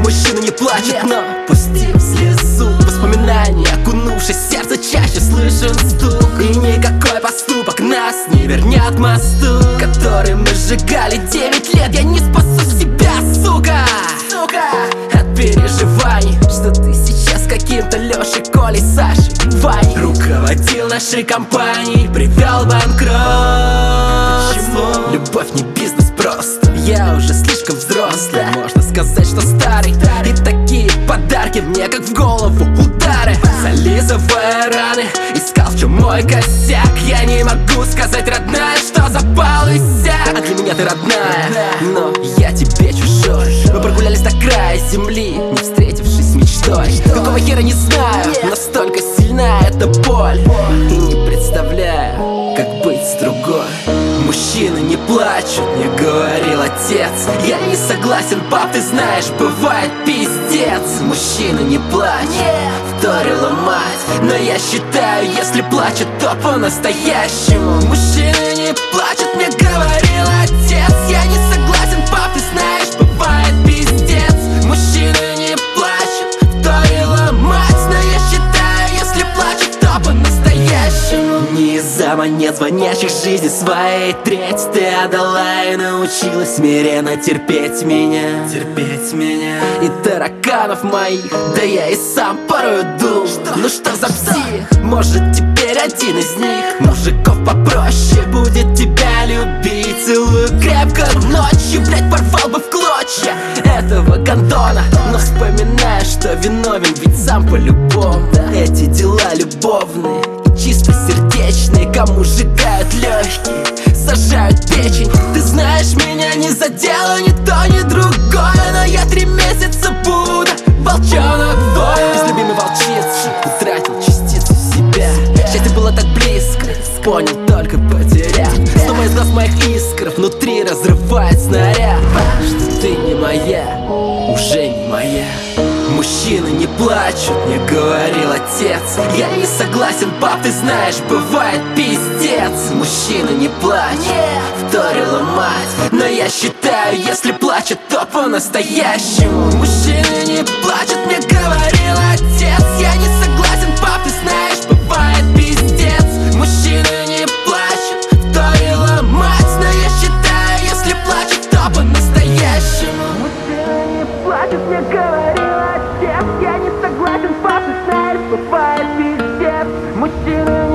мужчина не плачет, но пустив слезу. Воспоминания, окунувшись в сердце, чаще слышен стук. И никакой поступок нас не вернет к мосту, который мы сжигали 9 лет. Я не спасу себя, сука, от переживаний, что ты сейчас каким-то Лешей, Колей, Сашей, Ваней руководил нашей компанией, привел банкротство. Почему? Любовь не бизнес просто. Я уже слишком взрослый, можно сказать, что старый. И такие подарки мне как в голову удары, зализывая раны, искал, в чем мой косяк. Я не могу сказать, родная, что запал иссяк. А для меня ты родная, но я тебе чужой. Мы прогулялись до края земли, не встретившись с мечтой. Какого хера не знаю, настолько сильна эта боль, и не представляю, как быть с другой. Мужчины не плачут, мне говорил отец. Я не согласен, пап, ты знаешь, бывает пиздец. Мужчина не плачет, вторила мать, но я считаю, если плачет, то по-настоящему. Мужчины не плачут, мне говорил отец. Я не согласен, пап, ты знаешь, бывает пиздец. Мужчины не плачут, вторила мать, но я считаю, если плачет, то по-настоящему. Не из-за монет, звонящих жизни своей треть, ты отдала и научилась смиренно терпеть меня. И тараканов моих, да я и сам порою дул. Ну что за псих? Может теперь один из них, мужиков попроще, будет тебя любить. Целую крепко ночью, блять, порвал бы в клочья этого гондона, но вспоминаю, что виновен, ведь сам по-любому. Эти дела любовные и чисто сердечные, кому сжигают легкие, сажают печень. Ты знаешь, меня не задело ни то, ни другое, но я 3 месяца буду волчонок воин. Без любимой волчицы утратил частицу себя. Счастье было так близко, понял только потеряв. Снова из глаз моих искр внутри разрывает снаряд, что ты не моя, уже не моя. Мужчины не плачут, мне говорил отец. Я не согласен, пап, ты знаешь, бывает пиздец. Мужчина не плачет, вторила мать, но я считаю, если плачет, то по-настоящему. Мужчины не плачут, мне говорил отец. Я не согласен, пап, ты знаешь, бывает пиздец. Мужчины не плачут, вторила мать, но я считаю, если плачет, то по-настоящему. Мужчины не плачут, мне говорил отец. Я не согласен, пап, ты знаешь, бывает пиздец. Мужчины